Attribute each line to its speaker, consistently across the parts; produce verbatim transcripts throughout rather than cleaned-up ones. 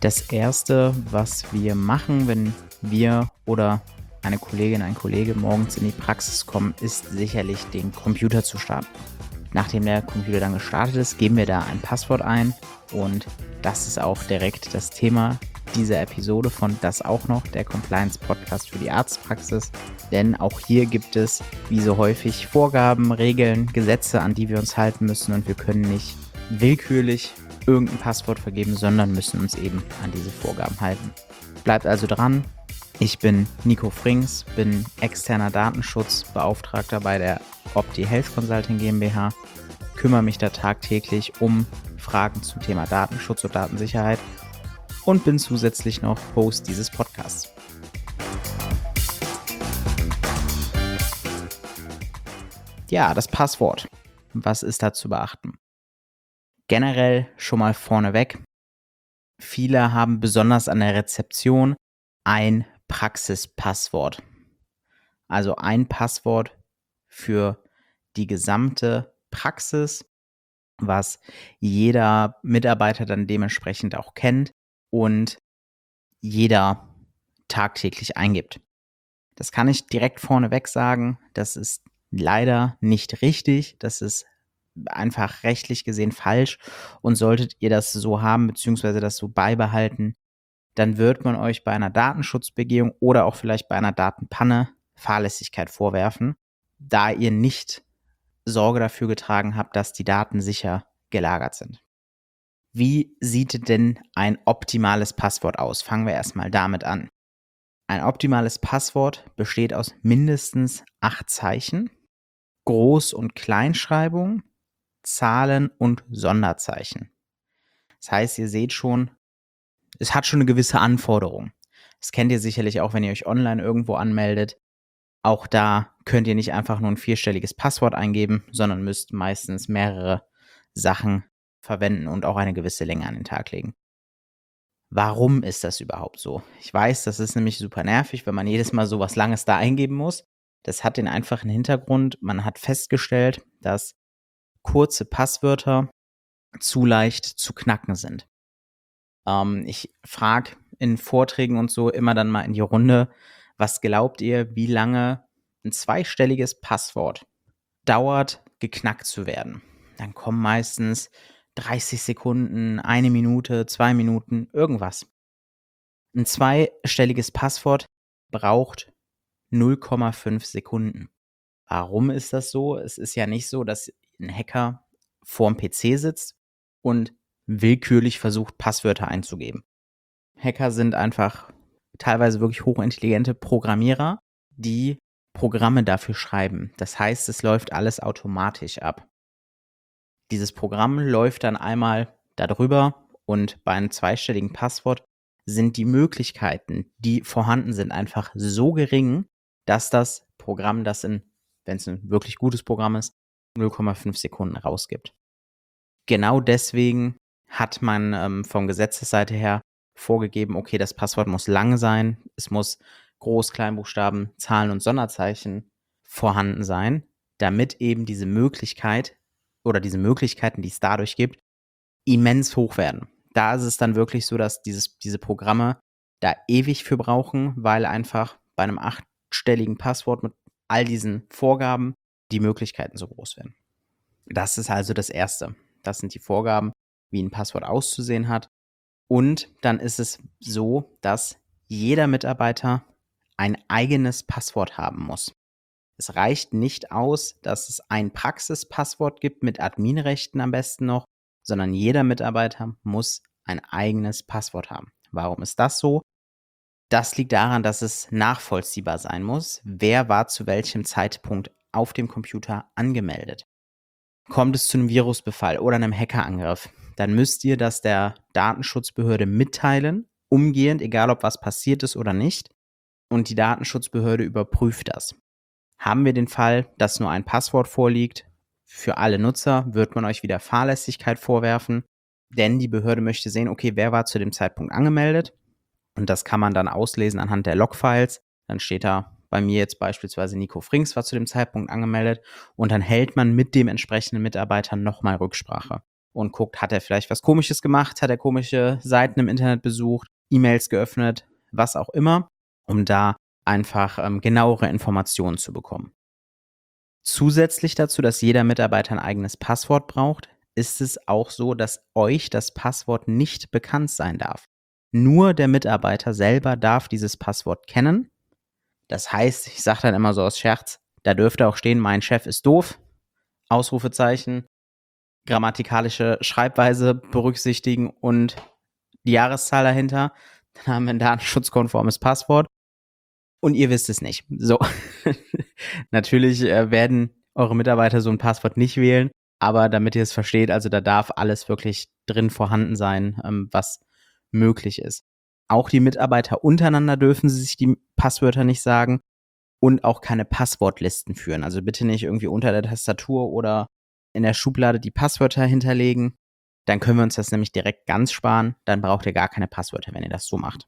Speaker 1: Das Erste, was wir machen, wenn wir oder eine Kollegin, ein Kollege morgens in die Praxis kommen, ist sicherlich den Computer zu starten. Nachdem der Computer dann gestartet ist, geben wir da ein Passwort ein und das ist auch direkt das Thema dieser Episode von Das auch noch, der Compliance-Podcast für die Arztpraxis. Denn auch hier gibt es, wie so häufig, Vorgaben, Regeln, Gesetze, an die wir uns halten müssen und wir können nicht willkürlich irgendein Passwort vergeben, sondern müssen uns eben an diese Vorgaben halten. Bleibt also dran. Ich bin Nico Frings, bin externer Datenschutzbeauftragter bei der Opti Health Consulting GmbH, kümmere mich da tagtäglich um Fragen zum Thema Datenschutz und Datensicherheit und bin zusätzlich noch Host dieses Podcasts. Ja, das Passwort. Was ist da zu beachten? Generell schon mal vorneweg. Viele haben besonders an der Rezeption ein Praxispasswort. Also ein Passwort für die gesamte Praxis, was jeder Mitarbeiter dann dementsprechend auch kennt und jeder tagtäglich eingibt. Das kann ich direkt vorneweg sagen, das ist leider nicht richtig, das ist einfach rechtlich gesehen falsch und solltet ihr das so haben bzw. das so beibehalten, dann wird man euch bei einer Datenschutzbegehung oder auch vielleicht bei einer Datenpanne Fahrlässigkeit vorwerfen, da ihr nicht Sorge dafür getragen habt, dass die Daten sicher gelagert sind. Wie sieht denn ein optimales Passwort aus? Fangen wir erstmal damit an. Ein optimales Passwort besteht aus mindestens acht Zeichen, Groß- und Kleinschreibung, Zahlen und Sonderzeichen. Das heißt, ihr seht schon, es hat schon eine gewisse Anforderung. Das kennt ihr sicherlich auch, wenn ihr euch online irgendwo anmeldet. Auch da könnt ihr nicht einfach nur ein vierstelliges Passwort eingeben, sondern müsst meistens mehrere Sachen verwenden und auch eine gewisse Länge an den Tag legen. Warum ist das überhaupt so? Ich weiß, das ist nämlich super nervig, wenn man jedes Mal so was Langes da eingeben muss. Das hat den einfachen Hintergrund, man hat festgestellt, dass kurze Passwörter zu leicht zu knacken sind. Ähm, ich frage in Vorträgen und so immer dann mal in die Runde, was glaubt ihr, wie lange ein zweistelliges Passwort dauert, geknackt zu werden? Dann kommen meistens dreißig Sekunden, eine Minute, zwei Minuten, irgendwas. Ein zweistelliges Passwort braucht null Komma fünf Sekunden. Warum ist das so? Es ist ja nicht so, dass ein Hacker vorm P C sitzt und willkürlich versucht, Passwörter einzugeben. Hacker sind einfach teilweise wirklich hochintelligente Programmierer, die Programme dafür schreiben. Das heißt, es läuft alles automatisch ab. Dieses Programm läuft dann einmal darüber und bei einem zweistelligen Passwort sind die Möglichkeiten, die vorhanden sind, einfach so gering, dass das Programm das in, wenn es ein wirklich gutes Programm ist, null Komma fünf Sekunden rausgibt. Genau deswegen hat man ähm, von Gesetzesseite her vorgegeben, okay, das Passwort muss lang sein, es muss Groß-, Kleinbuchstaben, Zahlen und Sonderzeichen vorhanden sein, damit eben diese Möglichkeit oder diese Möglichkeiten, die es dadurch gibt, immens hoch werden. Da ist es dann wirklich so, dass dieses, diese Programme da ewig für brauchen, weil einfach bei einem achtstelligen Passwort mit all diesen Vorgaben die Möglichkeiten so groß werden. Das ist also das Erste. Das sind die Vorgaben, wie ein Passwort auszusehen hat. Und dann ist es so, dass jeder Mitarbeiter ein eigenes Passwort haben muss. Es reicht nicht aus, dass es ein Praxispasswort gibt mit Adminrechten am besten noch, sondern jeder Mitarbeiter muss ein eigenes Passwort haben. Warum ist das so? Das liegt daran, dass es nachvollziehbar sein muss, wer war zu welchem Zeitpunkt auf dem Computer angemeldet. Kommt es zu einem Virusbefall oder einem Hackerangriff, dann müsst ihr das der Datenschutzbehörde mitteilen, umgehend, egal ob was passiert ist oder nicht. Und die Datenschutzbehörde überprüft das. Haben wir den Fall, dass nur ein Passwort vorliegt, für alle Nutzer wird man euch wieder Fahrlässigkeit vorwerfen, denn die Behörde möchte sehen, okay, wer war zu dem Zeitpunkt angemeldet? Und das kann man dann auslesen anhand der Logfiles. Dann steht da bei mir jetzt beispielsweise Nico Frings war zu dem Zeitpunkt angemeldet und dann hält man mit dem entsprechenden Mitarbeiter nochmal Rücksprache. und guckt, hat er vielleicht was Komisches gemacht, hat er komische Seiten im Internet besucht, E-Mails geöffnet, was auch immer, um da einfach ähm, genauere Informationen zu bekommen. Zusätzlich dazu, dass jeder Mitarbeiter ein eigenes Passwort braucht, ist es auch so, dass euch das Passwort nicht bekannt sein darf. Nur der Mitarbeiter selber darf dieses Passwort kennen. Das heißt, ich sage dann immer so aus Scherz, da dürfte auch stehen, mein Chef ist doof, Ausrufezeichen, grammatikalische Schreibweise berücksichtigen und die Jahreszahl dahinter. Dann haben wir ein datenschutzkonformes Passwort und ihr wisst es nicht. So, natürlich äh, werden eure Mitarbeiter so ein Passwort nicht wählen, aber damit ihr es versteht, also da darf alles wirklich drin vorhanden sein, ähm, was möglich ist. Auch die Mitarbeiter untereinander dürfen sich die Passwörter nicht sagen und auch keine Passwortlisten führen. Also bitte nicht irgendwie unter der Tastatur oder in der Schublade die Passwörter hinterlegen. Dann können wir uns das nämlich direkt ganz sparen. Dann braucht ihr gar keine Passwörter, wenn ihr das so macht.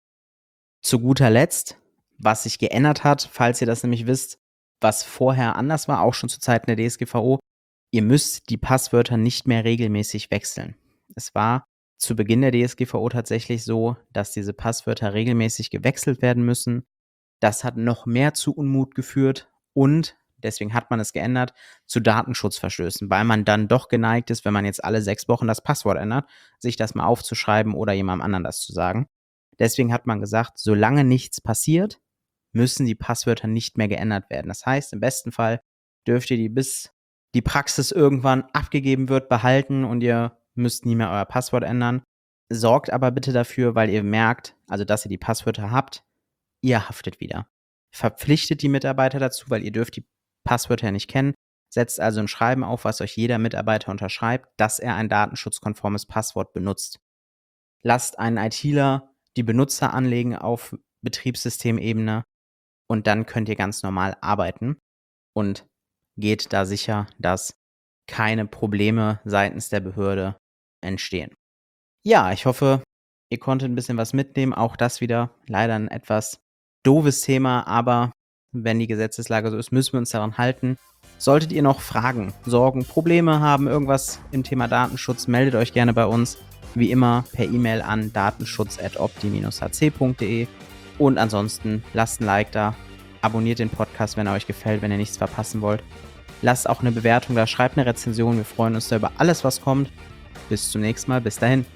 Speaker 1: Zu guter Letzt, was sich geändert hat, falls ihr das nämlich wisst, was vorher anders war, auch schon zu Zeiten der D S G V O, ihr müsst die Passwörter nicht mehr regelmäßig wechseln. Es war zu Beginn der D S G V O tatsächlich so, dass diese Passwörter regelmäßig gewechselt werden müssen. Das hat noch mehr zu Unmut geführt und, deswegen hat man es geändert, zu Datenschutzverstößen, weil man dann doch geneigt ist, wenn man jetzt alle sechs Wochen das Passwort ändert, sich das mal aufzuschreiben oder jemandem anderen das zu sagen. Deswegen hat man gesagt, solange nichts passiert, müssen die Passwörter nicht mehr geändert werden. Das heißt, im besten Fall dürft ihr die, bis die Praxis irgendwann abgegeben wird, behalten und ihr müsst nie mehr euer Passwort ändern. Sorgt aber bitte dafür, weil ihr merkt, also dass ihr die Passwörter habt, ihr haftet wieder. Verpflichtet die Mitarbeiter dazu, weil ihr dürft die Passwörter nicht kennen. Setzt also ein Schreiben auf, was euch jeder Mitarbeiter unterschreibt, dass er ein datenschutzkonformes Passwort benutzt. Lasst einen ITler die Benutzer anlegen auf Betriebssystemebene und dann könnt ihr ganz normal arbeiten und geht da sicher, dass keine Probleme seitens der Behörde entstehen. Ja, ich hoffe, ihr konntet ein bisschen was mitnehmen. Auch das wieder leider ein etwas doofes Thema, aber wenn die Gesetzeslage so ist, müssen wir uns daran halten. Solltet ihr noch Fragen, Sorgen, Probleme haben, irgendwas im Thema Datenschutz, meldet euch gerne bei uns. Wie immer per E-Mail an datenschutz at opti dash h c punkt d e und ansonsten lasst ein Like da, abonniert den Podcast, wenn er euch gefällt, wenn ihr nichts verpassen wollt. Lasst auch eine Bewertung da, schreibt eine Rezension, wir freuen uns da über alles, was kommt. Bis zum nächsten Mal, bis dahin.